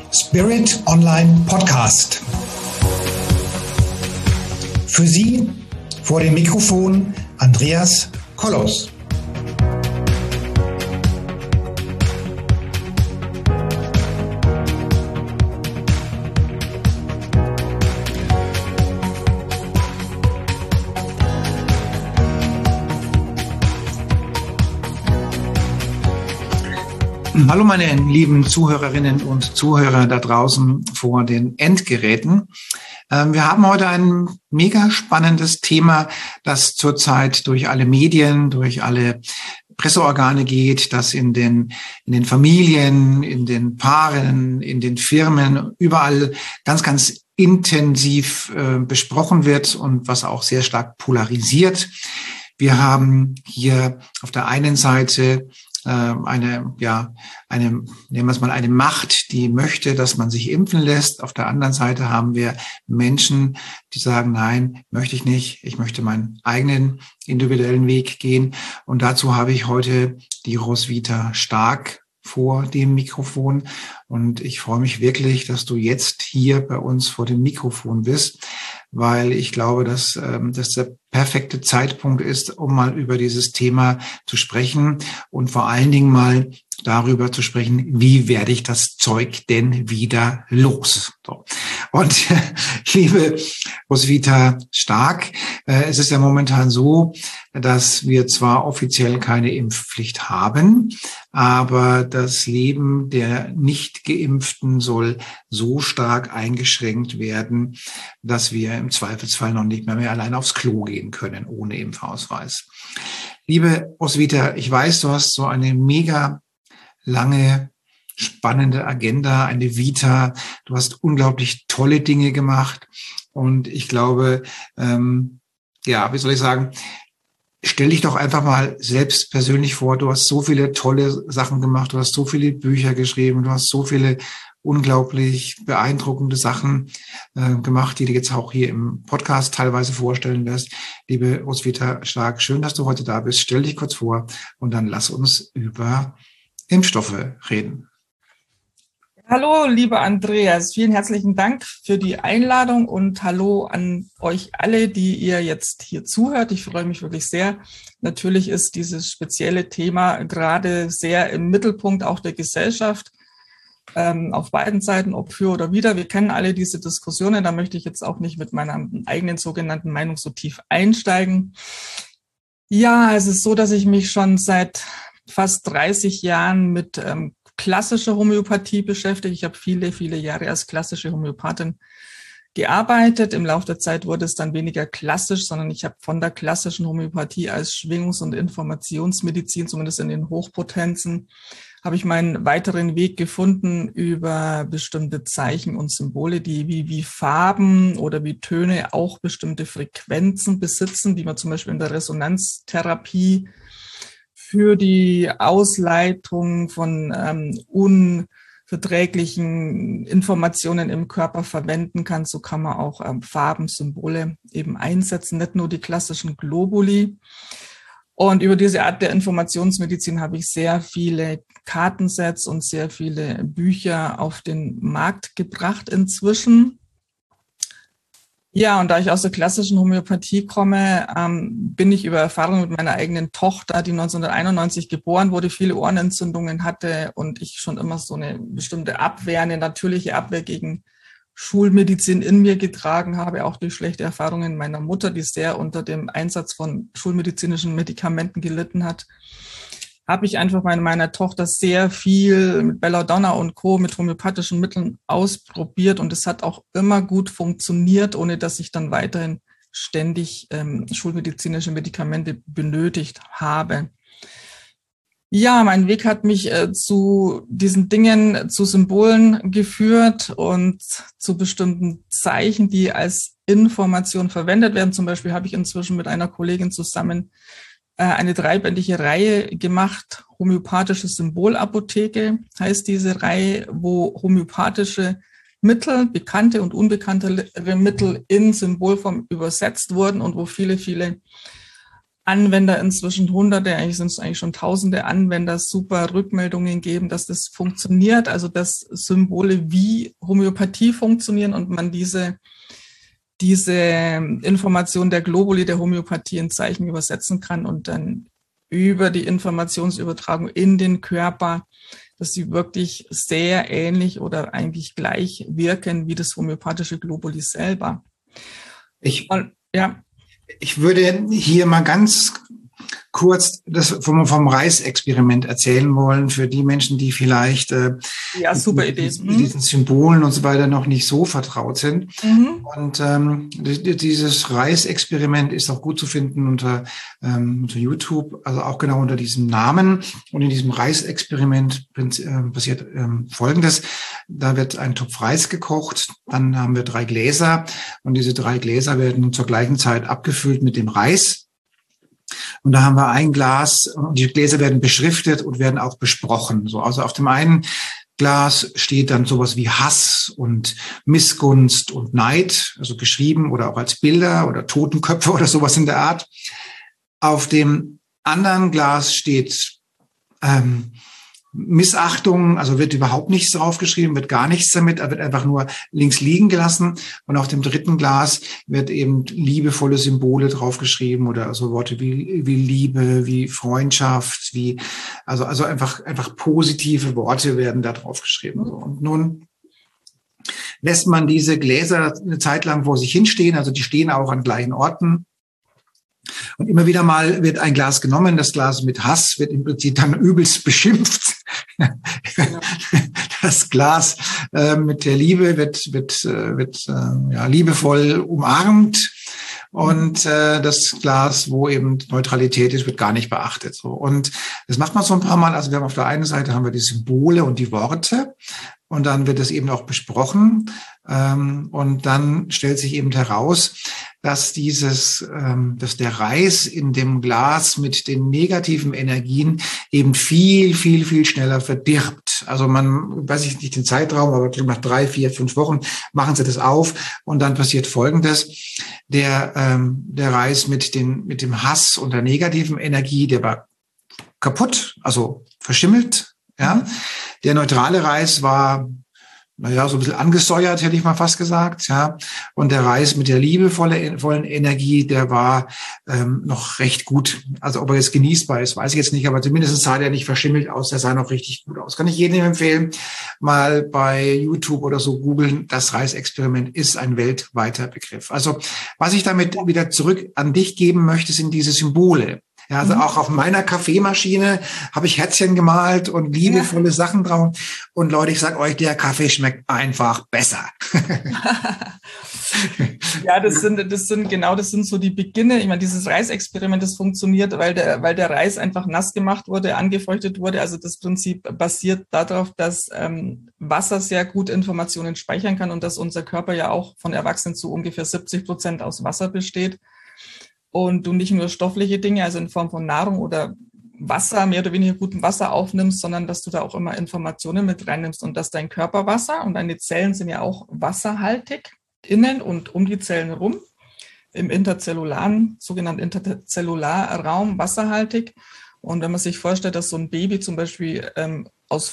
Spirit Online Podcast. Für Sie vor dem Mikrofon Andreas Kollos. Hallo meine lieben Zuhörerinnen und Zuhörer da draußen vor den Endgeräten. Wir haben heute ein mega spannendes Thema, das zurzeit durch alle Medien, durch alle Presseorgane geht, das in den Familien, in den Paaren, in den Firmen, überall ganz, ganz intensiv besprochen wird und was auch sehr stark polarisiert. Wir haben hier auf der einen Seite eine, nehmen wir es mal, eine Macht, die möchte, dass man sich impfen lässt. Auf der anderen Seite haben wir Menschen, die sagen, nein, möchte ich nicht. Ich möchte meinen eigenen individuellen Weg gehen. Und dazu habe ich heute die Roswitha Stark vor dem Mikrofon. Und ich freue mich wirklich, dass du jetzt hier bei uns vor dem Mikrofon bist, weil ich glaube, dass das der perfekte Zeitpunkt ist, um mal über dieses Thema zu sprechen und vor allen Dingen mal darüber zu sprechen, wie werde ich das Zeug denn wieder los? So. Und liebe Roswitha Stark, es ist ja momentan so, dass wir zwar offiziell keine Impfpflicht haben, aber das Leben der Nicht-Geimpften soll so stark eingeschränkt werden, dass wir im Zweifelsfall noch nicht mehr allein aufs Klo gehen können ohne Impfausweis. Liebe Roswitha, ich weiß, du hast so eine mega lange, spannende Agenda, eine Vita. Du hast unglaublich tolle Dinge gemacht. Und ich glaube, wie soll ich sagen, stell dich doch einfach mal selbst persönlich vor. Du hast so viele tolle Sachen gemacht. Du hast so viele Bücher geschrieben. Du hast so viele unglaublich beeindruckende Sachen gemacht, die du jetzt auch hier im Podcast teilweise vorstellen wirst. Liebe Roswitha Stark, schön, dass du heute da bist. Stell dich kurz vor und dann lass uns über Impfstoffe reden. Hallo, lieber Andreas, vielen herzlichen Dank für die Einladung und hallo an euch alle, die ihr jetzt hier zuhört. Ich freue mich wirklich sehr. Natürlich ist dieses spezielle Thema gerade sehr im Mittelpunkt auch der Gesellschaft, auf beiden Seiten, ob für oder wider. Wir kennen alle diese Diskussionen, da möchte ich jetzt auch nicht mit meiner eigenen sogenannten Meinung so tief einsteigen. Ja, es ist so, dass ich mich schon seit fast 30 Jahren mit klassischer Homöopathie beschäftige. Ich habe viele, viele Jahre als klassische Homöopathin gearbeitet. Im Laufe der Zeit wurde es dann weniger klassisch, sondern ich habe von der klassischen Homöopathie als Schwingungs- und Informationsmedizin, zumindest in den Hochpotenzen, habe ich meinen weiteren Weg gefunden über bestimmte Zeichen und Symbole, die wie Farben oder wie Töne auch bestimmte Frequenzen besitzen, die man zum Beispiel in der Resonanztherapie für die Ausleitung von unverträglichen Informationen im Körper verwenden kann. So kann man auch Farben, Symbole eben einsetzen, nicht nur die klassischen Globuli. Und über diese Art der Informationsmedizin habe ich sehr viele Kartensets und sehr viele Bücher auf den Markt gebracht inzwischen. Ja, und da ich aus der klassischen Homöopathie komme, bin ich über Erfahrung mit meiner eigenen Tochter, die 1991 geboren wurde, viele Ohrenentzündungen hatte und ich schon immer so eine bestimmte Abwehr, eine natürliche Abwehr gegen Schulmedizin in mir getragen habe, auch durch schlechte Erfahrungen meiner Mutter, die sehr unter dem Einsatz von schulmedizinischen Medikamenten gelitten hat, habe ich einfach meiner Tochter sehr viel mit Belladonna und Co. mit homöopathischen Mitteln ausprobiert und es hat auch immer gut funktioniert, ohne dass ich dann weiterhin ständig schulmedizinische Medikamente benötigt habe. Ja, mein Weg hat mich zu diesen Dingen, zu Symbolen geführt und zu bestimmten Zeichen, die als Information verwendet werden. Zum Beispiel habe ich inzwischen mit einer Kollegin zusammen eine 3-bändige Reihe gemacht. Homöopathische Symbolapotheke heißt diese Reihe, wo homöopathische Mittel, bekannte und unbekanntere Mittel in Symbolform übersetzt wurden und wo viele, viele Anwender inzwischen Hunderte, eigentlich sind es eigentlich schon Tausende Anwender, super Rückmeldungen geben, dass das funktioniert, also dass Symbole wie Homöopathie funktionieren und man diese Information der Globuli der Homöopathie in Zeichen übersetzen kann und dann über die Informationsübertragung in den Körper, dass sie wirklich sehr ähnlich oder eigentlich gleich wirken wie das homöopathische Globuli selber. Ich würde hier mal ganz kurz das vom Reisexperiment erzählen wollen für die Menschen, die vielleicht super Idee. Mit diesen Symbolen und so weiter noch nicht so vertraut sind. Und dieses Reisexperiment ist auch gut zu finden unter YouTube, also auch genau unter diesem Namen. Und in diesem Reisexperiment passiert Folgendes. Da wird ein Topf Reis gekocht, dann haben wir 3 Gläser und diese 3 Gläser werden zur gleichen Zeit abgefüllt mit dem Reis. Und da haben wir ein Glas und die Gläser werden beschriftet und werden auch besprochen. So, also auf dem einen Glas steht dann sowas wie Hass und Missgunst und Neid, also geschrieben oder auch als Bilder oder Totenköpfe oder sowas in der Art. Auf dem anderen Glas steht Missachtung, also wird überhaupt nichts draufgeschrieben, wird gar nichts damit, wird einfach nur links liegen gelassen. Und auf dem dritten Glas wird eben liebevolle Symbole draufgeschrieben oder so Worte wie Liebe, wie Freundschaft, also einfach positive Worte werden da draufgeschrieben. Und nun lässt man diese Gläser eine Zeit lang vor sich hinstehen, also die stehen auch an gleichen Orten. Und immer wieder mal wird ein Glas genommen, das Glas mit Hass wird im Prinzip dann übelst beschimpft. Das Glas mit der Liebe wird liebevoll umarmt. Und das Glas, wo eben Neutralität ist, wird gar nicht beachtet. So. Und das macht man so ein paar Mal. Also wir haben auf der einen Seite haben wir die Symbole und die Worte. Und dann wird es eben auch besprochen. Und dann stellt sich eben heraus, dass dass der Reis in dem Glas mit den negativen Energien eben viel, viel, viel schneller verdirbt. Also man, weiß ich nicht den Zeitraum, aber nach 3, 4, 5 Wochen machen sie das auf und dann passiert Folgendes. Der Reis mit dem Hass und der negativen Energie, der war kaputt, also verschimmelt, ja. Der neutrale Reis war, so ein bisschen angesäuert, hätte ich mal fast gesagt, ja. Und der Reis mit der liebevollen Energie, der war noch recht gut. Also ob er jetzt genießbar ist, weiß ich jetzt nicht, aber zumindest sah der nicht verschimmelt aus, der sah noch richtig gut aus. Kann ich jedem empfehlen, mal bei YouTube oder so googeln. Das Reisexperiment ist ein weltweiter Begriff. Also was ich damit wieder zurück an dich geben möchte, sind diese Symbole. Ja, also auch auf meiner Kaffeemaschine habe ich Herzchen gemalt und liebevolle Sachen drauf. Und Leute, ich sage euch, der Kaffee schmeckt einfach besser. Ja, das sind so die Beginne. Ich meine, dieses Reisexperiment, das funktioniert, weil der Reis einfach nass gemacht wurde, angefeuchtet wurde. Also das Prinzip basiert darauf, dass Wasser sehr gut Informationen speichern kann und dass unser Körper ja auch von Erwachsenen zu ungefähr 70% aus Wasser besteht. Und du nicht nur stoffliche Dinge, also in Form von Nahrung oder Wasser, mehr oder weniger gutem Wasser aufnimmst, sondern dass du da auch immer Informationen mit reinnimmst und dass dein Körperwasser und deine Zellen sind ja auch wasserhaltig innen und um die Zellen rum, im sogenannten Interzellularraum wasserhaltig. Und wenn man sich vorstellt, dass so ein Baby zum Beispiel aus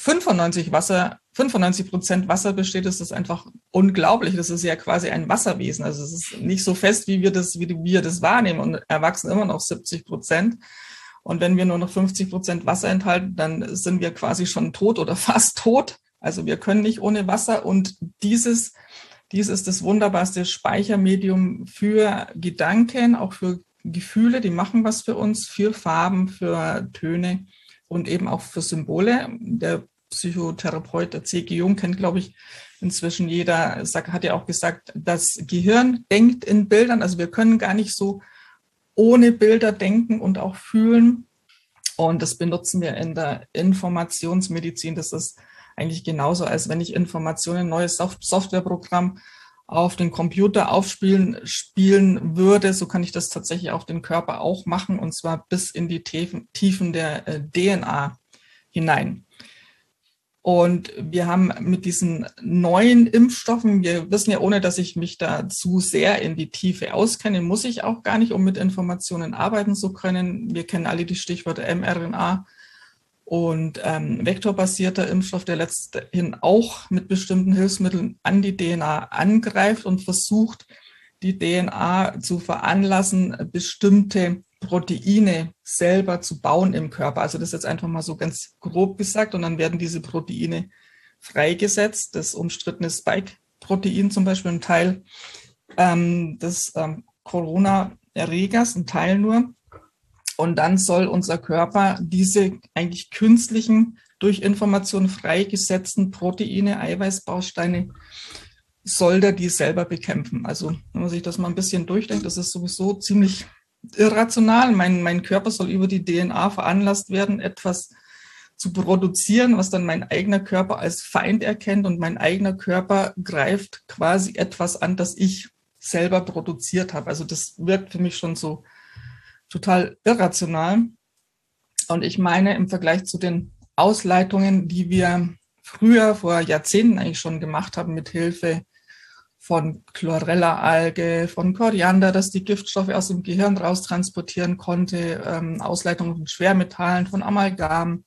95% Wasser besteht, ist das einfach unglaublich. Das ist ja quasi ein Wasserwesen. Also es ist nicht so fest, wie wir das wahrnehmen und erwachsen immer noch 70%. Und wenn wir nur noch 50% Wasser enthalten, dann sind wir quasi schon tot oder fast tot. Also wir können nicht ohne Wasser. Und dies ist das wunderbarste Speichermedium für Gedanken, auch für Gefühle, die machen was für uns, für Farben, für Töne und eben auch für Symbole. Der Psychotherapeut, der C.G. Jung, kennt, glaube ich, inzwischen jeder, hat ja auch gesagt, das Gehirn denkt in Bildern. Also wir können gar nicht so ohne Bilder denken und auch fühlen. Und das benutzen wir in der Informationsmedizin. Das ist eigentlich genauso, als wenn ich Informationen, ein neues Softwareprogramm auf den Computer spielen würde, so kann ich das tatsächlich auf den Körper auch machen, und zwar bis in die Tiefen der DNA hinein. Und wir haben mit diesen neuen Impfstoffen, wir wissen ja, ohne dass ich mich da zu sehr in die Tiefe auskenne, muss ich auch gar nicht, um mit Informationen arbeiten zu können. Wir kennen alle die Stichworte mRNA und vektorbasierter Impfstoff, der letzthin auch mit bestimmten Hilfsmitteln an die DNA angreift und versucht, die DNA zu veranlassen, bestimmte Proteine selber zu bauen im Körper. Also das ist jetzt einfach mal so ganz grob gesagt und dann werden diese Proteine freigesetzt. Das umstrittene Spike-Protein zum Beispiel, ein Teil des Corona-Erregers, ein Teil nur. Und dann soll unser Körper diese eigentlich künstlichen, durch Information freigesetzten Proteine, Eiweißbausteine, soll der die selber bekämpfen. Also wenn man sich das mal ein bisschen durchdenkt, das ist sowieso ziemlich irrational. Mein Körper soll über die DNA veranlasst werden, etwas zu produzieren, was dann mein eigener Körper als Feind erkennt und mein eigener Körper greift quasi etwas an, das ich selber produziert habe. Also das wirkt für mich schon so total irrational. Und ich meine, im Vergleich zu den Ausleitungen, die wir früher, vor Jahrzehnten eigentlich schon gemacht haben, mit Hilfe von Chlorella-Alge, von Koriander, das die Giftstoffe aus dem Gehirn raustransportieren konnte, Ausleitung von Schwermetallen, von Amalgam,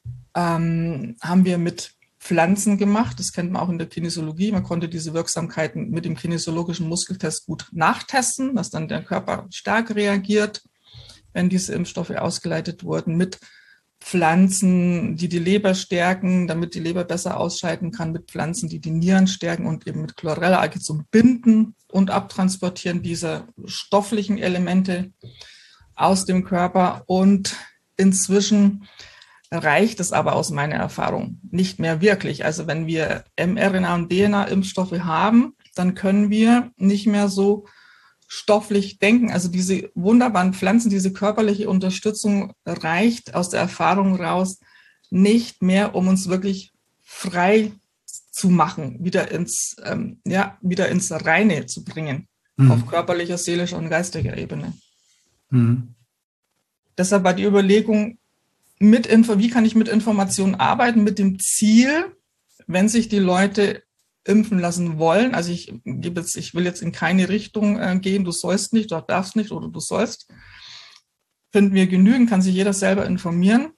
haben wir mit Pflanzen gemacht. Das kennt man auch in der Kinesiologie. Man konnte diese Wirksamkeiten mit dem kinesiologischen Muskeltest gut nachtesten, dass dann der Körper stark reagiert, wenn diese Impfstoffe ausgeleitet wurden, mit Pflanzen, die die Leber stärken, damit die Leber besser ausscheiden kann, mit Pflanzen, die die Nieren stärken und eben mit Chlorella-Alge zum Binden und Abtransportieren dieser stofflichen Elemente aus dem Körper. Und inzwischen reicht es aber aus meiner Erfahrung nicht mehr wirklich. Also wenn wir mRNA- und DNA-Impfstoffe haben, dann können wir nicht mehr so stofflich denken. Also diese wunderbaren Pflanzen, diese körperliche Unterstützung reicht aus der Erfahrung raus nicht mehr, um uns wirklich frei zu machen, wieder ins Reine zu bringen, auf körperlicher, seelischer und geistiger Ebene. Deshalb war die Überlegung, wie kann ich mit Informationen arbeiten, mit dem Ziel, wenn sich die Leute impfen lassen wollen. Also ich will jetzt in keine Richtung gehen, du sollst nicht, du darfst nicht oder du sollst. Finden wir genügend, kann sich jeder selber informieren.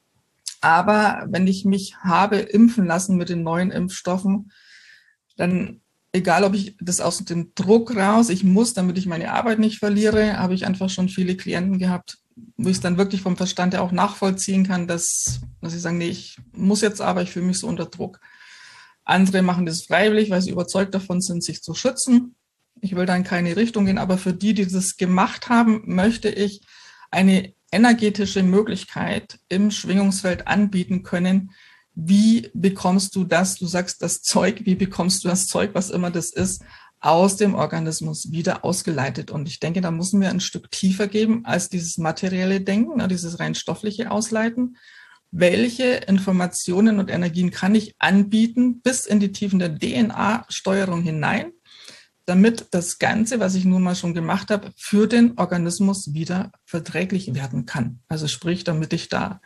Aber wenn ich mich habe impfen lassen mit den neuen Impfstoffen, dann egal, ob ich das aus dem Druck raus, ich muss, damit ich meine Arbeit nicht verliere, habe ich einfach schon viele Klienten gehabt, wo ich es dann wirklich vom Verstand her auch nachvollziehen kann, dass sie sagen, nee, ich muss jetzt aber, ich fühle mich so unter Druck. Andere machen das freiwillig, weil sie überzeugt davon sind, sich zu schützen. Ich will da in keine Richtung gehen, aber für die, die das gemacht haben, möchte ich eine energetische Möglichkeit im Schwingungsfeld anbieten können. Wie bekommst du das, du sagst das Zeug, wie bekommst du das Zeug, was immer das ist, aus dem Organismus wieder ausgeleitet? Und ich denke, da müssen wir ein Stück tiefer gehen als dieses materielle Denken, dieses rein stoffliche Ausleiten. Welche Informationen und Energien kann ich anbieten bis in die Tiefen der DNA-Steuerung hinein, damit das Ganze, was ich nun mal schon gemacht habe, für den Organismus wieder verträglich werden kann. Also sprich, damit ich da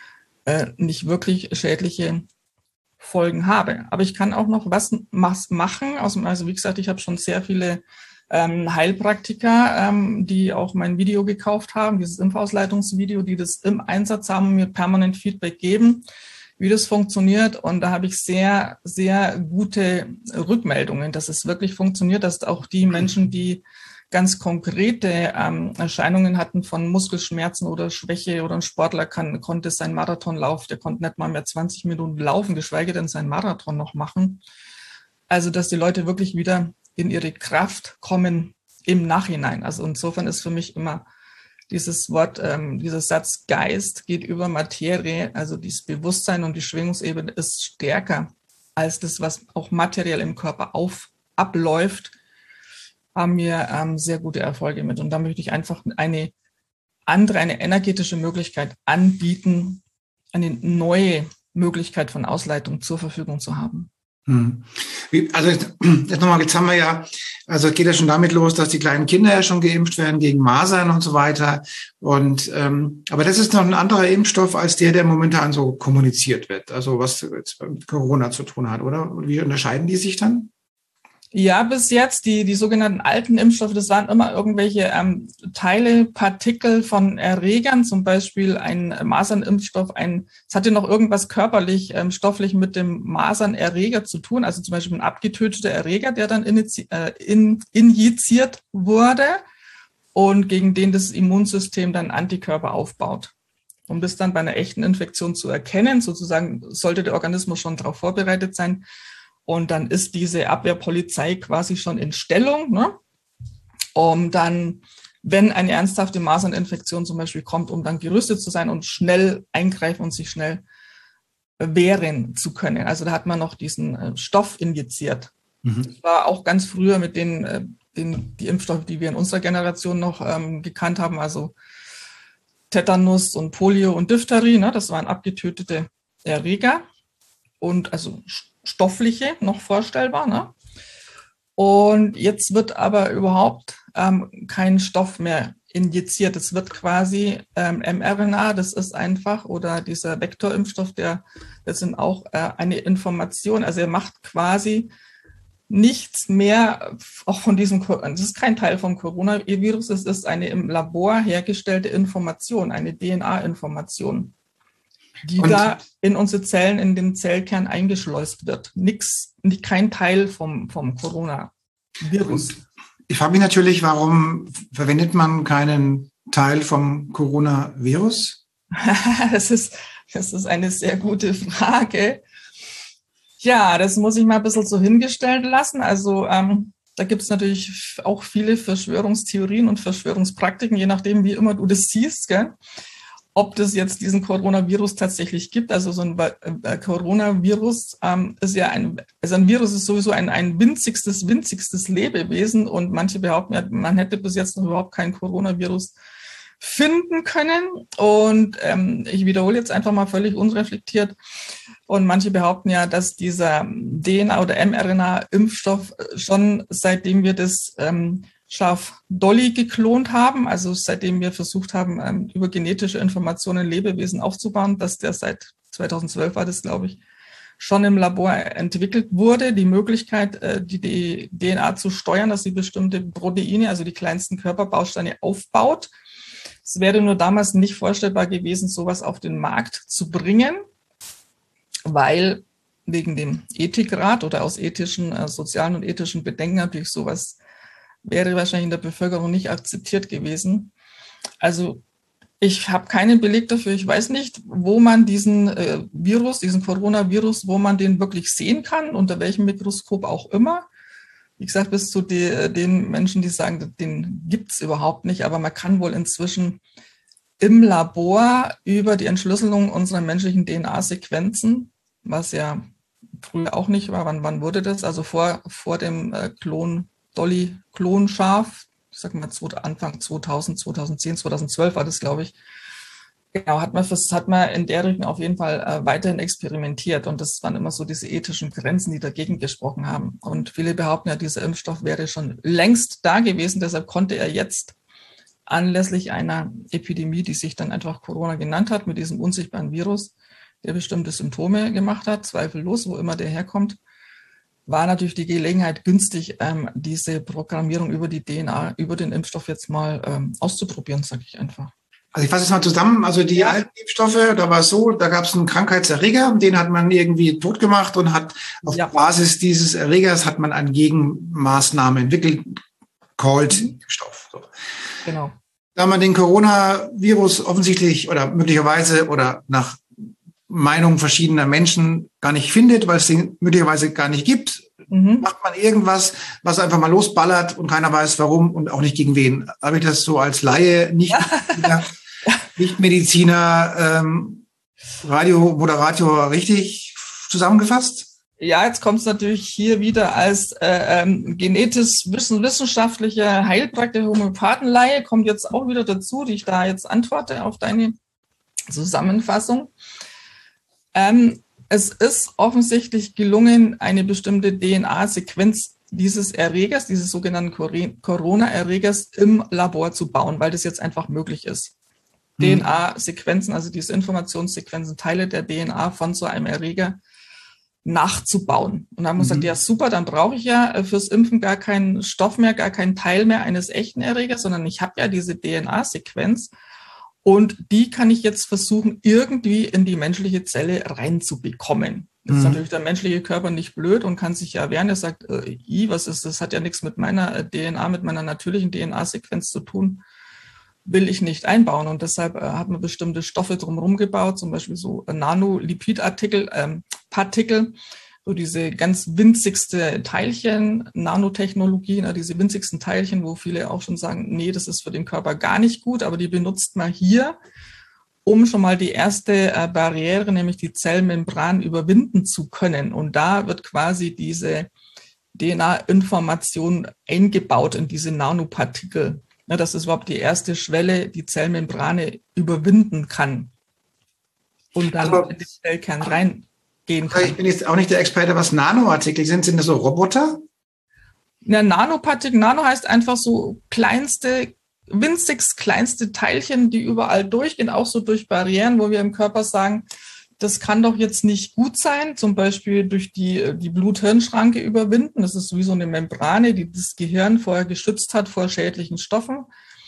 nicht wirklich schädliche Folgen habe. Aber ich kann auch noch was machen. Also wie gesagt, ich habe schon sehr viele Heilpraktiker, die auch mein Video gekauft haben, dieses Impfausleitungsvideo, die das im Einsatz haben und mir permanent Feedback geben, wie das funktioniert. Und da habe ich sehr, sehr gute Rückmeldungen, dass es wirklich funktioniert, dass auch die Menschen, die ganz konkrete Erscheinungen hatten von Muskelschmerzen oder Schwäche, oder ein Sportler konnte seinen Marathonlauf, der konnte nicht mal mehr 20 Minuten laufen, geschweige denn seinen Marathon noch machen. Also dass die Leute wirklich wieder in ihre Kraft kommen im Nachhinein. Also insofern ist für mich immer dieses Wort, dieser Satz Geist geht über Materie, also dieses Bewusstsein und die Schwingungsebene ist stärker als das, was auch materiell im Körper abläuft, haben wir sehr gute Erfolge mit. Und da möchte ich einfach eine energetische Möglichkeit anbieten, eine neue Möglichkeit von Ausleitung zur Verfügung zu haben. Also jetzt nochmal, jetzt haben wir ja, also geht ja schon damit los, dass die kleinen Kinder ja schon geimpft werden gegen Masern und so weiter. Und aber das ist noch ein anderer Impfstoff als der momentan so kommuniziert wird. Also was jetzt mit Corona zu tun hat, oder? Wie unterscheiden die sich dann? Ja, bis jetzt, die sogenannten alten Impfstoffe, das waren immer irgendwelche Teile, Partikel von Erregern, zum Beispiel ein Masernimpfstoff, es hatte noch irgendwas körperlich, stofflich mit dem Masernerreger zu tun, also zum Beispiel ein abgetöteter Erreger, der dann injiziert wurde und gegen den das Immunsystem dann Antikörper aufbaut. Um das dann bei einer echten Infektion zu erkennen, sozusagen sollte der Organismus schon darauf vorbereitet sein. Und dann ist diese Abwehrpolizei quasi schon in Stellung, ne? Um dann, wenn eine ernsthafte Maserninfektion zum Beispiel kommt, um dann gerüstet zu sein und schnell eingreifen und sich schnell wehren zu können. Also da hat man noch diesen Stoff injiziert. Das war auch ganz früher mit die Impfstoffe, die wir in unserer Generation noch gekannt haben, also Tetanus und Polio und Diphtherie, ne? Das waren abgetötete Erreger und also stoffliche noch vorstellbar. Ne? Und jetzt wird aber überhaupt kein Stoff mehr injiziert. Es wird quasi mRNA, das ist einfach, oder dieser Vektorimpfstoff, das sind auch eine Information. Also er macht quasi nichts mehr, auch von diesem, das ist kein Teil vom Coronavirus, es ist eine im Labor hergestellte Information, eine DNA-Information, die da in unsere Zellen, in den Zellkern eingeschleust wird. Kein Teil vom Coronavirus. Ich frage mich natürlich, warum verwendet man keinen Teil vom Coronavirus? Das ist eine sehr gute Frage. Ja, das muss ich mal ein bisschen so hingestellt lassen. Also da gibt es natürlich auch viele Verschwörungstheorien und Verschwörungspraktiken, je nachdem, wie immer du das siehst, gell? Ob das jetzt diesen Coronavirus tatsächlich gibt. Also so ein Coronavirus ist ja ein Virus ist sowieso ein winzigstes Lebewesen, und manche behaupten ja, man hätte bis jetzt noch überhaupt keinen Coronavirus finden können. Und ich wiederhole jetzt einfach mal völlig unreflektiert. Und manche behaupten ja, dass dieser DNA- oder mRNA-Impfstoff schon seitdem wir das Schaf Dolly geklont haben, also seitdem wir versucht haben, über genetische Informationen Lebewesen aufzubauen, dass der seit 2012 war das, glaube ich, schon im Labor entwickelt wurde, die Möglichkeit, die DNA zu steuern, dass sie bestimmte Proteine, also die kleinsten Körperbausteine, aufbaut. Es wäre nur damals nicht vorstellbar gewesen, sowas auf den Markt zu bringen, weil wegen dem Ethikrat oder aus ethischen, sozialen und ethischen Bedenken natürlich sowas wäre wahrscheinlich in der Bevölkerung nicht akzeptiert gewesen. Also ich habe keinen Beleg dafür. Ich weiß nicht, wo man diesen diesen Coronavirus, wo man den wirklich sehen kann, unter welchem Mikroskop auch immer. Wie gesagt, bis zu den Menschen, die sagen, den gibt es überhaupt nicht. Aber man kann wohl inzwischen im Labor über die Entschlüsselung unserer menschlichen DNA-Sequenzen, was ja früher auch nicht war, wann wurde das? Also vor dem Dolly-Klonschaf, ich sag mal Anfang 2000, 2010, 2012 war das, glaube ich. Genau, hat man in der Richtung auf jeden Fall weiterhin experimentiert, und das waren immer so diese ethischen Grenzen, die dagegen gesprochen haben. Und viele behaupten ja, dieser Impfstoff wäre schon längst da gewesen, deshalb konnte er jetzt anlässlich einer Epidemie, die sich dann einfach Corona genannt hat, mit diesem unsichtbaren Virus, der bestimmte Symptome gemacht hat, zweifellos, wo immer der herkommt, war natürlich die Gelegenheit günstig, diese Programmierung über die DNA, über den Impfstoff jetzt mal auszuprobieren, sage ich einfach. Also ich fasse es mal zusammen. Also die alten Impfstoffe, da war es so, da gab es einen Krankheitserreger, den hat man irgendwie tot gemacht und hat auf Basis dieses Erregers hat man eine Gegenmaßnahme entwickelt, Impfstoff. So. Genau. Da man den Coronavirus offensichtlich oder möglicherweise oder nach Meinung verschiedener Menschen gar nicht findet, weil es den möglicherweise gar nicht gibt, macht man irgendwas, was einfach mal losballert und keiner weiß warum und auch nicht gegen wen. Habe ich das so als Laie, Nicht-Mediziner, Radiomoderator richtig zusammengefasst? Ja, jetzt kommt es natürlich hier wieder als genetisch wissenschaftliche Heilpraktiker, Homöopathenleihe, kommt jetzt auch wieder dazu, die ich da jetzt antworte auf deine Zusammenfassung. Es ist offensichtlich gelungen, eine bestimmte DNA-Sequenz dieses Erregers, dieses sogenannten Corona-Erregers im Labor zu bauen, weil das jetzt einfach möglich ist. DNA-Sequenzen, also diese Informationssequenzen, Teile der DNA von so einem Erreger nachzubauen. Und dann haben wir gesagt, ja super, dann brauche ich ja fürs Impfen gar keinen Stoff mehr, gar keinen Teil mehr eines echten Erregers, sondern ich habe ja diese DNA-Sequenz und die kann ich jetzt versuchen, irgendwie in die menschliche Zelle reinzubekommen. Jetzt ist natürlich der menschliche Körper nicht blöd und kann sich ja wehren. Er sagt, was ist das? Hat ja nichts mit meiner DNA, mit meiner natürlichen DNA-Sequenz zu tun. Will ich nicht einbauen. Und deshalb hat man bestimmte Stoffe drumherum gebaut, zum Beispiel so Nanolipidartikel, so diese ganz winzigste Teilchen, Nanotechnologie, diese winzigsten Teilchen, wo viele auch schon sagen, nee, das ist für den Körper gar nicht gut, aber die benutzt man hier, um schon mal die erste Barriere, nämlich die Zellmembran, überwinden zu können. Und da wird quasi diese DNA-Information eingebaut in diese Nanopartikel, dass es überhaupt die erste Schwelle, die Zellmembrane überwinden kann und dann in den Zellkern reingehen kann. Ich bin jetzt auch nicht der Experte, was Nanoartikel sind. Sind das so Roboter? Ja, Nanopartikel, Nano heißt einfach so winzigst kleinste Teilchen, die überall durchgehen, auch so durch Barrieren, wo wir im Körper sagen, das kann doch jetzt nicht gut sein, zum Beispiel durch die Blut-Hirn-Schranke überwinden. Das ist wie so eine Membrane, die das Gehirn vorher geschützt hat vor schädlichen Stoffen,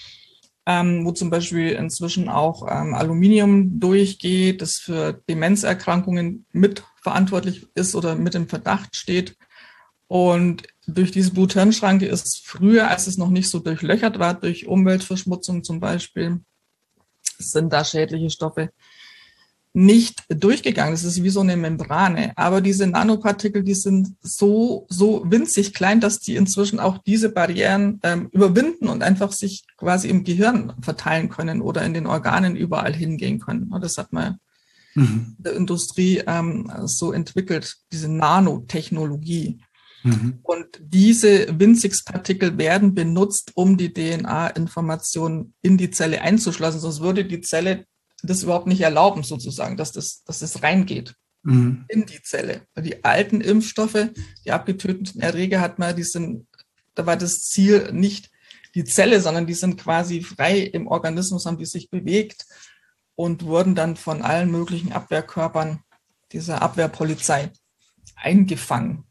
wo zum Beispiel inzwischen auch Aluminium durchgeht, das für Demenzerkrankungen mitverantwortlich ist oder mit im Verdacht steht. Und durch diese Blut-Hirn-Schranke ist früher, als es noch nicht so durchlöchert war, durch Umweltverschmutzung zum Beispiel, sind da schädliche Stoffe nicht durchgegangen. Das ist wie so eine Membrane. Aber diese Nanopartikel, die sind so winzig klein, dass die inzwischen auch diese Barrieren überwinden und einfach sich quasi im Gehirn verteilen können oder in den Organen überall hingehen können. Das hat man in der Industrie so entwickelt, diese Nanotechnologie. Und diese Winzigstpartikel werden benutzt, um die DNA-Information in die Zelle einzuschleusen. Sonst würde die Zelle das überhaupt nicht erlauben, sozusagen, dass das reingeht in die Zelle. Die alten Impfstoffe, die abgetöteten Erreger da war das Ziel nicht die Zelle, sondern die sind quasi frei im Organismus, haben die sich bewegt und wurden dann von allen möglichen Abwehrkörpern dieser Abwehrpolizei eingefangen.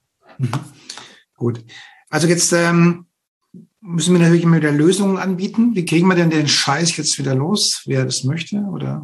Gut. Also jetzt müssen wir natürlich immer wieder Lösungen anbieten. Wie kriegen wir denn den Scheiß jetzt wieder los, wer das möchte? Oder?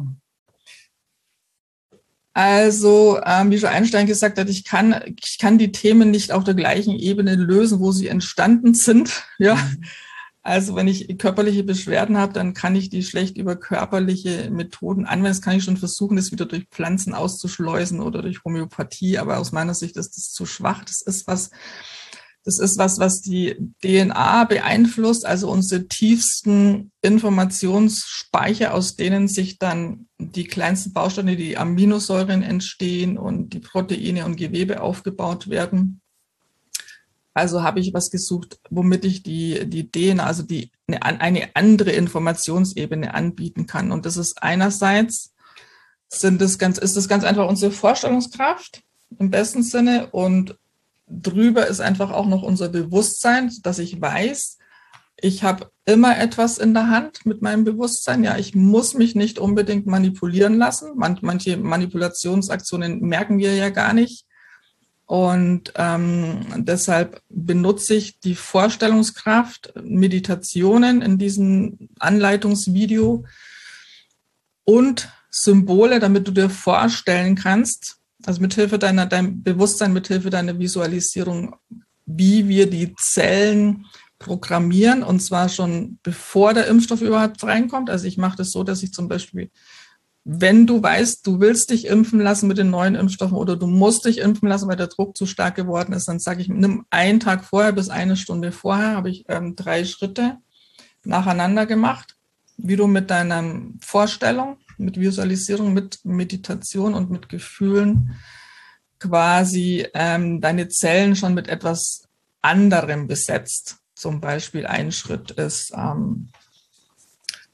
Also, wie schon Einstein gesagt hat, ich kann die Themen nicht auf der gleichen Ebene lösen, wo sie entstanden sind. Ja. Also wenn ich körperliche Beschwerden habe, dann kann ich die schlecht über körperliche Methoden anwenden. Das kann ich schon versuchen, das wieder durch Pflanzen auszuschleusen oder durch Homöopathie. Aber aus meiner Sicht ist das zu schwach. Das ist was die DNA beeinflusst, also unsere tiefsten Informationsspeicher, aus denen sich dann die kleinsten Bausteine, die Aminosäuren entstehen und die Proteine und Gewebe aufgebaut werden. Also habe ich was gesucht, womit ich die DNA, also eine andere Informationsebene anbieten kann. Und das ist einerseits, ist das ganz einfach unsere Vorstellungskraft im besten Sinne und drüber ist einfach auch noch unser Bewusstsein, dass ich weiß, ich habe immer etwas in der Hand mit meinem Bewusstsein. Ja, ich muss mich nicht unbedingt manipulieren lassen. Manche Manipulationsaktionen merken wir ja gar nicht. Und deshalb benutze ich die Vorstellungskraft, Meditationen in diesem Anleitungsvideo und Symbole, damit du dir vorstellen kannst, also mithilfe deinem Bewusstsein, mithilfe deiner Visualisierung, wie wir die Zellen programmieren, und zwar schon bevor der Impfstoff überhaupt reinkommt. Also ich mache das so, dass ich zum Beispiel, wenn du weißt, du willst dich impfen lassen mit den neuen Impfstoffen oder du musst dich impfen lassen, weil der Druck zu stark geworden ist, dann sage ich, nimm einen Tag vorher bis eine Stunde vorher, habe ich 3 Schritte nacheinander gemacht, wie du mit deiner Vorstellung, mit Visualisierung, mit Meditation und mit Gefühlen quasi deine Zellen schon mit etwas anderem besetzt. Zum Beispiel ein Schritt ist,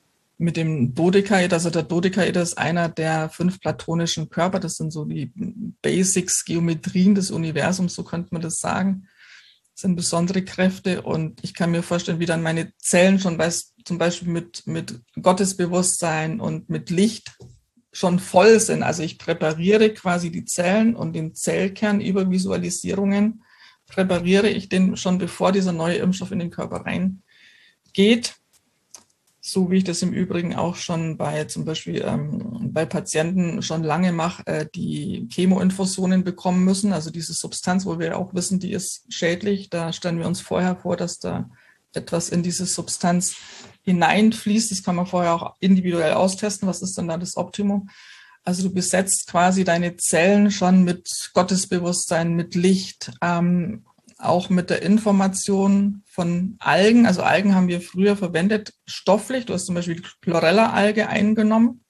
mit dem Dodekaeder. Also der Dodekaeder ist einer der 5 platonischen Körper. Das sind so die Basics, Geometrien des Universums, so könnte man das sagen. Das sind besondere Kräfte und ich kann mir vorstellen, wie dann meine Zellen schon zum Beispiel mit Gottesbewusstsein und mit Licht schon voll sind. Also ich präpariere quasi die Zellen und den Zellkern über Visualisierungen, präpariere ich den schon, bevor dieser neue Impfstoff in den Körper reingeht. So wie ich das im Übrigen auch schon bei zum Beispiel bei Patienten schon lange mache, die Chemoinfusionen bekommen müssen. Also diese Substanz, wo wir auch wissen, die ist schädlich. Da stellen wir uns vorher vor, dass da etwas in diese Substanz hineinfließt. Das kann man vorher auch individuell austesten. Was ist denn da das Optimum? Also du besetzt quasi deine Zellen schon mit Gottesbewusstsein, mit Licht, auch mit der Information von Algen. Also Algen haben wir früher verwendet, stofflich. Du hast zum Beispiel die Chlorella-Alge eingenommen,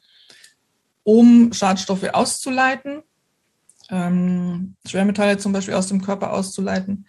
um Schadstoffe auszuleiten, Schwermetalle zum Beispiel aus dem Körper auszuleiten.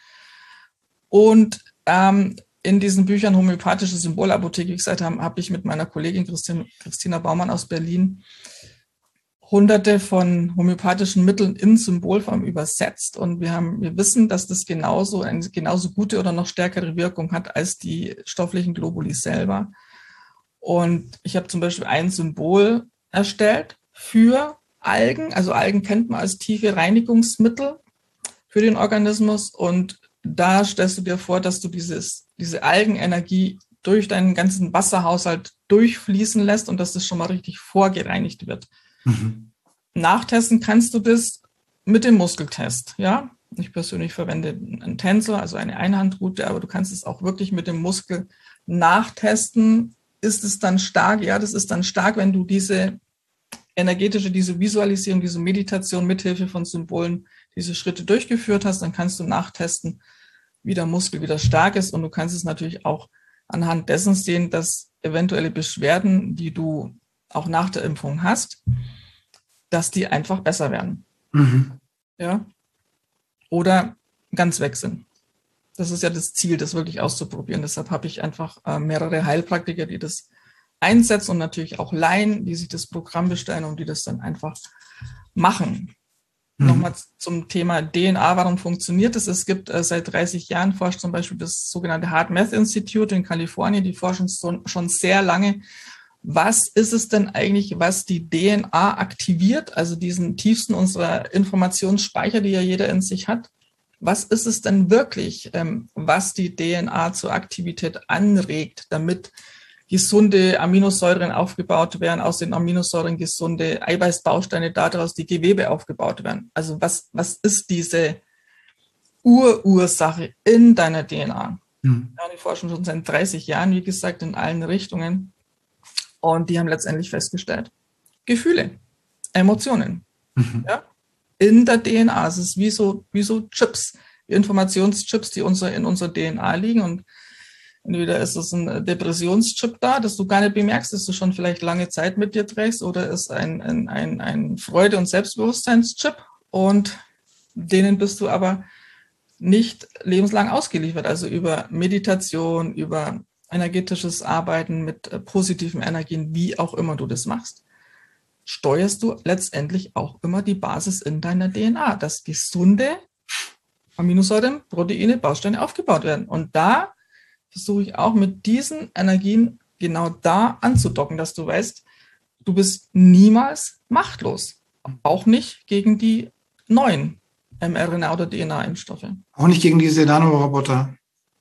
Und in diesen Büchern Homöopathische Symbolapotheke, wie gesagt, habe ich mit meiner Kollegin Christina Baumann aus Berlin Hunderte von homöopathischen Mitteln in Symbolform übersetzt. Und wir wissen, dass das eine genauso gute oder noch stärkere Wirkung hat als die stofflichen Globuli selber. Und ich habe zum Beispiel ein Symbol erstellt für Algen. Also Algen kennt man als tiefe Reinigungsmittel für den Organismus. Und da stellst du dir vor, dass du diese Algenenergie durch deinen ganzen Wasserhaushalt durchfließen lässt und dass das schon mal richtig vorgereinigt wird. Mhm. Nachtesten kannst du das mit dem Muskeltest, ja. Ich persönlich verwende einen Tensor, also eine Einhandroute, aber du kannst es auch wirklich mit dem Muskel nachtesten. Ist es dann stark? Ja, das ist dann stark, wenn du diese Visualisierung, diese Meditation mithilfe von Symbolen, diese Schritte durchgeführt hast, dann kannst du nachtesten, wie der Muskel wieder stark ist. Und du kannst es natürlich auch anhand dessen sehen, dass eventuelle Beschwerden, die du auch nach der Impfung hast, dass die einfach besser werden. Mhm. Ja? Oder ganz weg sind. Das ist ja das Ziel, das wirklich auszuprobieren. Deshalb habe ich einfach mehrere Heilpraktiker, die das einsetzen und natürlich auch Laien, die sich das Programm bestellen und die das dann einfach machen. Mhm. Nochmal zum Thema DNA, warum funktioniert das? Es gibt seit 30 Jahren, forscht zum Beispiel das sogenannte Heart Math Institute in Kalifornien, die forschen schon sehr lange. Was ist es denn eigentlich, was die DNA aktiviert, also diesen tiefsten unserer Informationsspeicher, die ja jeder in sich hat? Was ist es denn wirklich, was die DNA zur Aktivität anregt, damit gesunde Aminosäuren aufgebaut werden, aus den Aminosäuren gesunde Eiweißbausteine, daraus die Gewebe aufgebaut werden? Also was ist diese Ursache in deiner DNA? Mhm. Ja, die forschen schon seit 30 Jahren, wie gesagt, in allen Richtungen. Und die haben letztendlich festgestellt, Gefühle, Emotionen, ja, in der DNA. Es ist wie so Chips, wie Informationschips, die in unserer DNA liegen. Und entweder ist es ein Depressionschip da, das du gar nicht bemerkst, dass du schon vielleicht lange Zeit mit dir trägst, oder ist ein Freude- und Selbstbewusstseinschip. Und denen bist du aber nicht lebenslang ausgeliefert. Also über Meditation, über energetisches Arbeiten mit positiven Energien, wie auch immer du das machst, steuerst du letztendlich auch immer die Basis in deiner DNA, dass gesunde Aminosäuren, Proteine, Bausteine aufgebaut werden. Und da versuche ich auch mit diesen Energien genau da anzudocken, dass du weißt, du bist niemals machtlos. Auch nicht gegen die neuen mRNA- oder DNA-Impfstoffe. Auch nicht gegen diese Nanoroboter?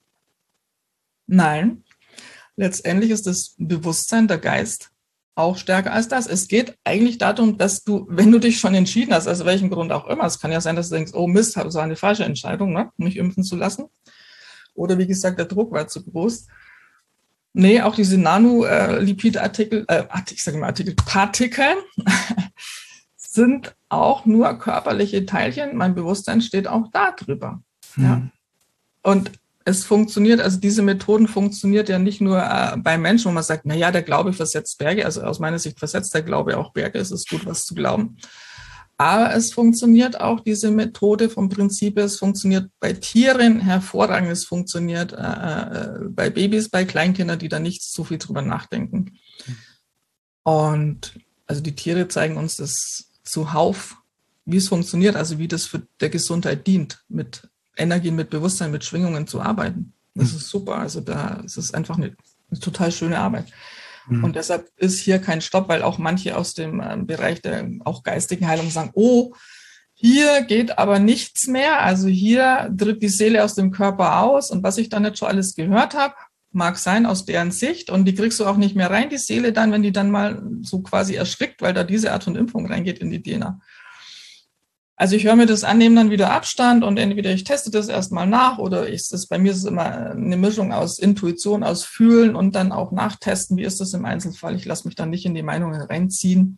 Nein. Letztendlich ist das Bewusstsein, der Geist, auch stärker als das. Es geht eigentlich darum, dass du, wenn du dich schon entschieden hast, aus welchem Grund auch immer, es kann ja sein, dass du denkst, oh Mist, das war eine falsche Entscheidung, ne, mich impfen zu lassen. Oder wie gesagt, der Druck war zu groß. Nee, auch diese Nanolipidartikel, Partikel sind auch nur körperliche Teilchen. Mein Bewusstsein steht auch da drüber. Ja. Und es funktioniert, also diese Methoden funktioniert ja nicht nur bei Menschen, wo man sagt, na ja, der Glaube versetzt Berge. Also aus meiner Sicht versetzt der Glaube auch Berge. Es ist gut, was zu glauben. Aber es funktioniert auch, diese Methode vom Prinzip, es funktioniert bei Tieren hervorragend. Es funktioniert bei Babys, bei Kleinkindern, die da nicht so viel drüber nachdenken. Und also die Tiere zeigen uns das zuhauf, wie es funktioniert, also wie das für der Gesundheit dient, mit Energien, mit Bewusstsein, mit Schwingungen zu arbeiten. Das ist super. Also da ist es einfach eine total schöne Arbeit. Und deshalb ist hier kein Stopp, weil auch manche aus dem Bereich der auch geistigen Heilung sagen, oh, hier geht aber nichts mehr. Also hier tritt die Seele aus dem Körper aus. Und was ich dann nicht schon alles gehört habe, mag sein aus deren Sicht. Und die kriegst du auch nicht mehr rein, die Seele dann, wenn die dann mal so quasi erschrickt, weil da diese Art von Impfung reingeht in die DNA. Also ich höre mir das an, nehme dann wieder Abstand und entweder ich teste das erstmal nach oder bei mir ist es immer eine Mischung aus Intuition, aus Fühlen und dann auch nachtesten, wie ist das im Einzelfall. Ich lasse mich dann nicht in die Meinungen reinziehen.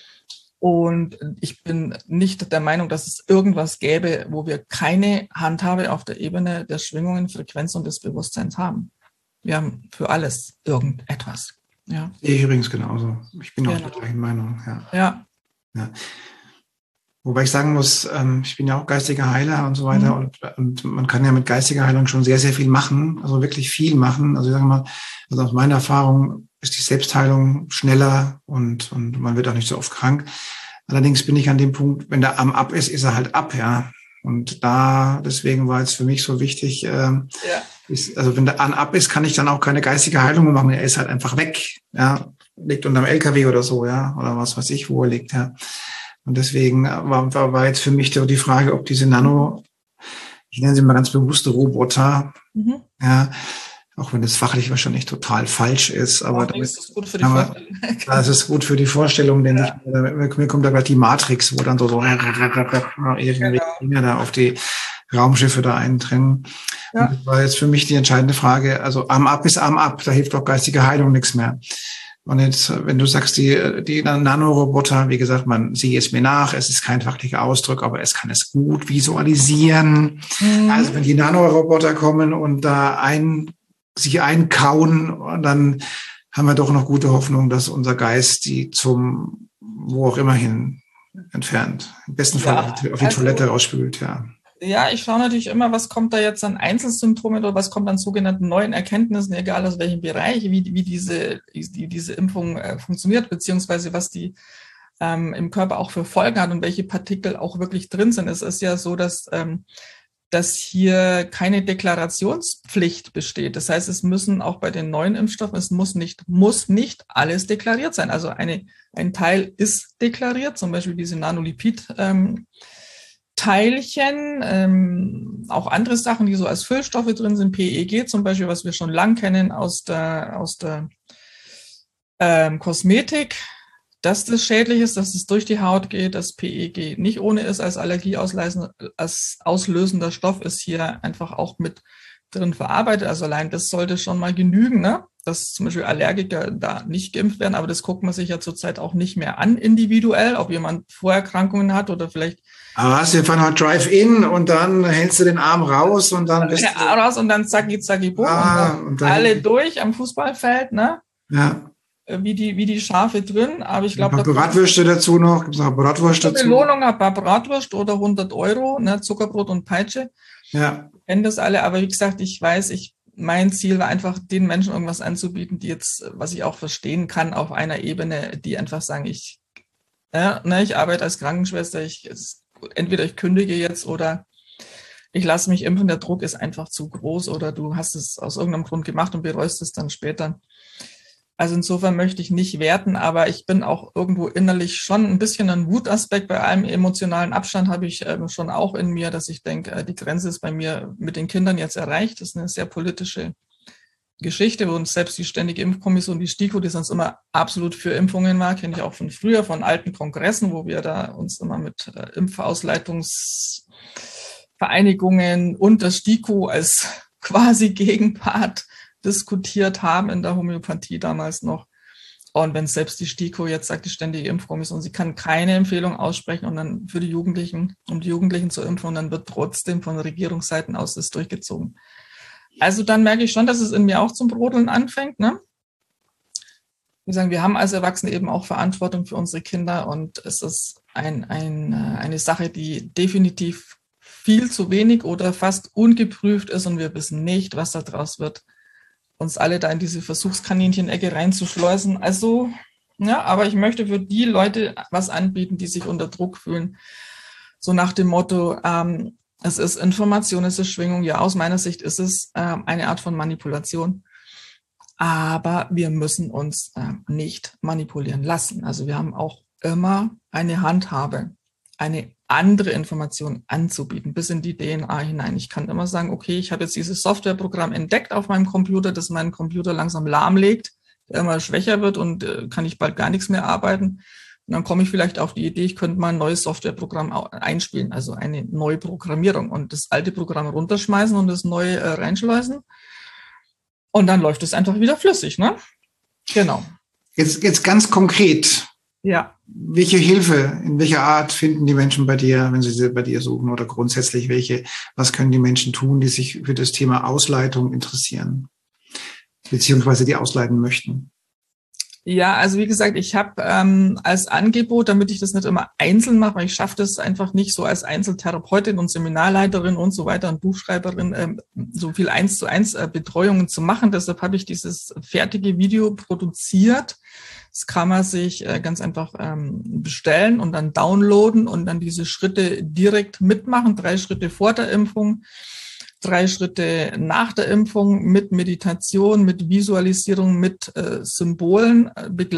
Und ich bin nicht der Meinung, dass es irgendwas gäbe, wo wir keine Handhabe auf der Ebene der Schwingungen, Frequenz und des Bewusstseins haben. Wir haben für alles irgendetwas. Ja. Ich übrigens genauso. Ich bin auch der gleichen Meinung. Ja. Wobei ich sagen muss, ich bin ja auch geistiger Heiler und so weiter und man kann ja mit geistiger Heilung schon sehr, sehr viel machen, also wirklich viel machen. Also ich sage mal, also aus meiner Erfahrung ist die Selbstheilung schneller und man wird auch nicht so oft krank. Allerdings bin ich an dem Punkt, wenn der Arm ab ist, ist er halt ab, ja. Und deswegen war es für mich so wichtig, also wenn der Arm ab ist, kann ich dann auch keine geistige Heilung mehr machen. Er ist halt einfach weg, ja. Liegt unterm LKW oder so, ja, oder was weiß ich, wo er liegt, ja. Und deswegen war jetzt für mich die Frage, ob diese ich nenne sie mal ganz bewusste Roboter, ja, auch wenn das fachlich wahrscheinlich total falsch ist, aber das ist gut für die Vorstellung. Das ist gut für die Vorstellung, denn mir kommt da gerade die Matrix, wo dann so irgendwie Dinger da auf die Raumschiffe da eindringen. Ja. Und das war jetzt für mich die entscheidende Frage, also Arm ab ist Arm ab, da hilft auch geistige Heilung nichts mehr. Und jetzt, wenn du sagst, die Nanoroboter, wie gesagt, man sieht es mir nach, es ist kein fachlicher Ausdruck, aber es kann es gut visualisieren. Also wenn die Nanoroboter kommen und da sich einkauen, dann haben wir doch noch gute Hoffnung, dass unser Geist die zum wo auch immer hin entfernt. Im besten Fall auf die Toilette rausspült, ja. Ja, ich schaue natürlich immer, was kommt da jetzt an Einzelsymptomen oder was kommt an sogenannten neuen Erkenntnissen, egal aus welchem Bereich, wie diese Impfung funktioniert, beziehungsweise was die im Körper auch für Folgen hat und welche Partikel auch wirklich drin sind. Es ist ja so, dass hier keine Deklarationspflicht besteht. Das heißt, es müssen auch bei den neuen Impfstoffen, es muss nicht alles deklariert sein. Also ein Teil ist deklariert, zum Beispiel diese Nanolipid Teilchen, auch andere Sachen, die so als Füllstoffe drin sind, PEG zum Beispiel, was wir schon lang kennen aus der Kosmetik, dass das schädlich ist, dass es durch die Haut geht, dass PEG nicht ohne ist als als auslösender Stoff, ist hier einfach auch mit drin verarbeitet. Also allein das sollte schon mal genügen, ne? Dass zum Beispiel Allergiker da nicht geimpft werden, aber das guckt man sich ja zurzeit auch nicht mehr an individuell, ob jemand Vorerkrankungen hat oder vielleicht. Aber hast du einfach noch Drive-In und dann hältst du den Arm raus und dann bist du raus und dann zacki, bumm, und dann alle durch am Fußballfeld, ne? Ja. Wie die Schafe drin, aber ich glaube... Bratwürste dazu noch, gibt es noch Bratwurst dazu? Belohnung, ein paar Bratwurst oder 100 €, ne, Zuckerbrot und Peitsche. Ja. Kennen das alle, aber wie gesagt, mein Ziel war einfach, den Menschen irgendwas anzubieten, die jetzt, was ich auch verstehen kann, auf einer Ebene, die einfach sagen, ich arbeite als Krankenschwester, entweder ich kündige jetzt oder ich lasse mich impfen, der Druck ist einfach zu groß oder du hast es aus irgendeinem Grund gemacht und bereust es dann später. Also insofern möchte ich nicht werten, aber ich bin auch irgendwo innerlich schon ein bisschen ein Wutaspekt. Bei allem emotionalen Abstand habe ich schon auch in mir, dass ich denke, die Grenze ist bei mir mit den Kindern jetzt erreicht. Das ist eine sehr politische Geschichte, wo uns selbst die Ständige Impfkommission, die STIKO, die sonst immer absolut für Impfungen war, kenne ich auch von früher, von alten Kongressen, wo wir da uns immer mit Impfausleitungsvereinigungen und der STIKO als quasi Gegenpart diskutiert haben in der Homöopathie damals noch. Und wenn selbst die STIKO jetzt sagt, die Ständige Impfkommission, sie kann keine Empfehlung aussprechen und dann für die Jugendlichen, um die Jugendlichen zu impfen, und dann wird trotzdem von Regierungsseiten aus das durchgezogen. Also dann merke ich schon, dass es in mir auch zum Brodeln anfängt, ne? Wir sagen, wir haben als Erwachsene eben auch Verantwortung für unsere Kinder und es ist eine Sache, die definitiv viel zu wenig oder fast ungeprüft ist und wir wissen nicht, was da draus wird, uns alle da in diese Versuchskaninchen-Ecke reinzuschleusen. Also Ja, aber ich möchte für die Leute was anbieten, die sich unter Druck fühlen. So nach dem Motto, es ist Information, es ist Schwingung. Ja, aus meiner Sicht ist es eine Art von Manipulation. Aber wir müssen uns nicht manipulieren lassen. Also wir haben auch immer eine Handhabe, eine andere Information anzubieten, bis in die DNA hinein. Ich kann immer sagen, okay, ich habe jetzt dieses Softwareprogramm entdeckt auf meinem Computer, das meinen Computer langsam lahmlegt, der immer schwächer wird und kann ich bald gar nichts mehr arbeiten. Und dann komme ich vielleicht auf die Idee, ich könnte mal ein neues Softwareprogramm einspielen, also eine neue Programmierung und das alte Programm runterschmeißen und das neue reinschleusen. Und dann läuft es einfach wieder flüssig, ne? Genau. Jetzt ganz konkret. Ja. Welche Hilfe, in welcher Art finden die Menschen bei dir, wenn sie bei dir suchen oder grundsätzlich was können die Menschen tun, die sich für das Thema Ausleitung interessieren, beziehungsweise die ausleiten möchten? Ja, also wie gesagt, ich habe als Angebot, damit ich das nicht immer einzeln mache, weil ich schaffe das einfach nicht so als Einzeltherapeutin und Seminarleiterin und so weiter und Buchschreiberin so viel 1:1 Betreuungen zu machen. Deshalb habe ich dieses fertige Video produziert. Das kann man sich ganz einfach bestellen und dann downloaden und dann diese Schritte direkt mitmachen. 3 Schritte vor der Impfung, 3 Schritte nach der Impfung mit Meditation, mit Visualisierung, mit Symbolen,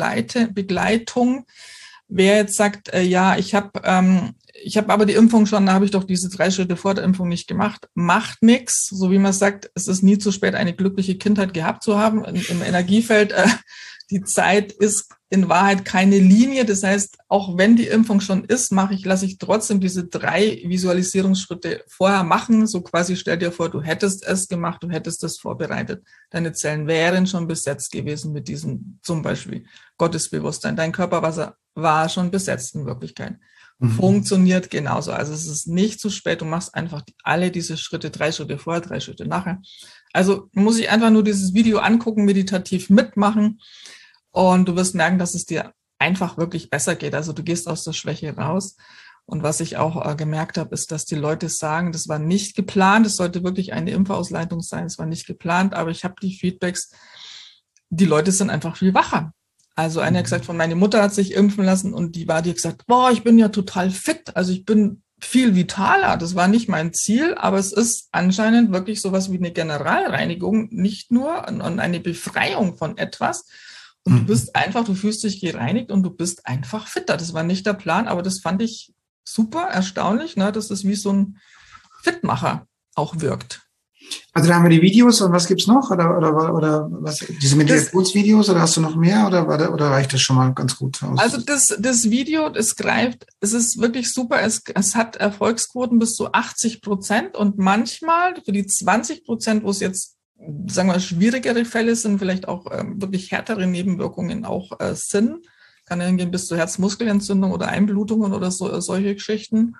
Begleitung. Wer jetzt sagt, ja, ich habe aber die Impfung schon, da habe ich doch diese 3 Schritte vor der Impfung nicht gemacht, macht nichts. So wie man sagt, es ist nie zu spät, eine glückliche Kindheit gehabt zu haben. Im Energiefeld, die Zeit ist in Wahrheit keine Linie. Das heißt, auch wenn die Impfung schon ist, lasse ich trotzdem diese 3 Visualisierungsschritte vorher machen. So quasi stell dir vor, du hättest es gemacht, du hättest es vorbereitet. Deine Zellen wären schon besetzt gewesen mit diesem zum Beispiel Gottesbewusstsein. Dein Körper war schon besetzt in Wirklichkeit. Funktioniert genauso. Also es ist nicht zu spät. Du machst einfach alle diese Schritte, 3 Schritte vorher, 3 Schritte nachher. Also muss ich einfach nur dieses Video angucken, meditativ mitmachen. Und du wirst merken, dass es dir einfach wirklich besser geht. Also du gehst aus der Schwäche raus. Und was ich auch gemerkt habe, ist, dass die Leute sagen, das war nicht geplant. Es sollte wirklich eine Impfausleitung sein. Es war nicht geplant. Aber ich habe die Feedbacks, die Leute sind einfach viel wacher. Also einer hat gesagt, meine Mutter hat sich impfen lassen und die hat gesagt, boah, ich bin ja total fit. Also ich bin viel vitaler. Das war nicht mein Ziel, aber es ist anscheinend wirklich sowas wie eine Generalreinigung, nicht nur eine Befreiung von etwas. Und du fühlst dich gereinigt und du bist einfach fitter. Das war nicht der Plan, aber das fand ich super erstaunlich, ne, dass es wie so ein Fitmacher auch wirkt. Also da haben wir die Videos und was gibt's noch? Oder was? Diese Meditationsvideos oder hast du noch mehr oder reicht das schon mal ganz gut aus? Also das Video, es ist wirklich super. Es hat Erfolgsquoten bis zu 80% und manchmal für die 20%, wo es jetzt, sagen wir, schwierigere Fälle sind, vielleicht auch wirklich härtere Nebenwirkungen auch sind, kann ja hingehen bis zu Herzmuskelentzündung oder Einblutungen oder solche Geschichten.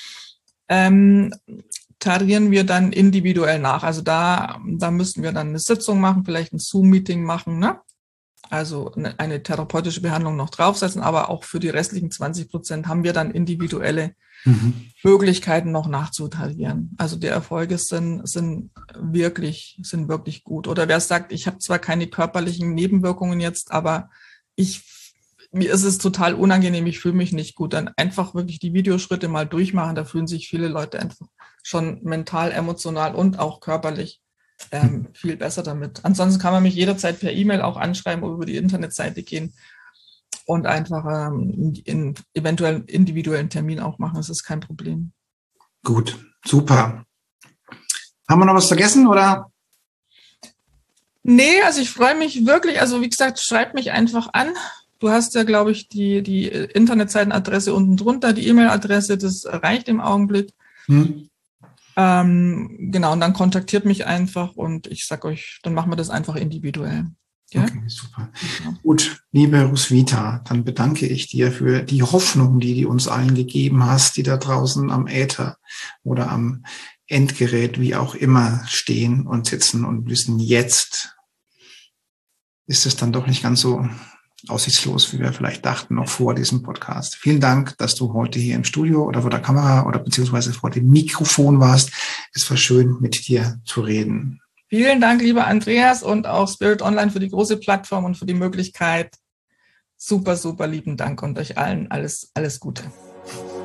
Tarieren wir dann individuell nach. Also da müssten wir dann eine Sitzung machen, vielleicht ein Zoom-Meeting machen, ne? Also eine therapeutische Behandlung noch draufsetzen, aber auch für die restlichen 20% haben wir dann individuelle Möglichkeiten noch nachzutarieren. Also die Erfolge sind wirklich gut. Oder wer sagt, ich habe zwar keine körperlichen Nebenwirkungen jetzt, aber mir ist es total unangenehm, ich fühle mich nicht gut, dann einfach wirklich die Videoschritte mal durchmachen. Da fühlen sich viele Leute einfach schon mental, emotional und auch körperlich viel besser damit. Ansonsten kann man mich jederzeit per E-Mail auch anschreiben oder über die Internetseite gehen und einfach eventuell einen individuellen Termin auch machen. Das ist kein Problem. Gut, super. Haben wir noch was vergessen, oder? Nee, also ich freue mich wirklich. Also wie gesagt, schreib mich einfach an. Du hast ja, glaube ich, die Internetseitenadresse unten drunter, die E-Mail-Adresse, das reicht im Augenblick. Genau, und dann kontaktiert mich einfach und ich sag euch, dann machen wir das einfach individuell. Ja? Okay, super. Ja. Gut, liebe Roswitha, dann bedanke ich dir für die Hoffnung, die du uns allen gegeben hast, die da draußen am Äther oder am Endgerät, wie auch immer, stehen und sitzen und wissen, jetzt ist es dann doch nicht ganz so aussichtslos, wie wir vielleicht dachten, noch vor diesem Podcast. Vielen Dank, dass du heute hier im Studio oder vor der Kamera oder beziehungsweise vor dem Mikrofon warst. Es war schön, mit dir zu reden. Vielen Dank, lieber Andreas, und auch Spirit Online für die große Plattform und für die Möglichkeit, Super, super lieben Dank und euch allen alles Gute.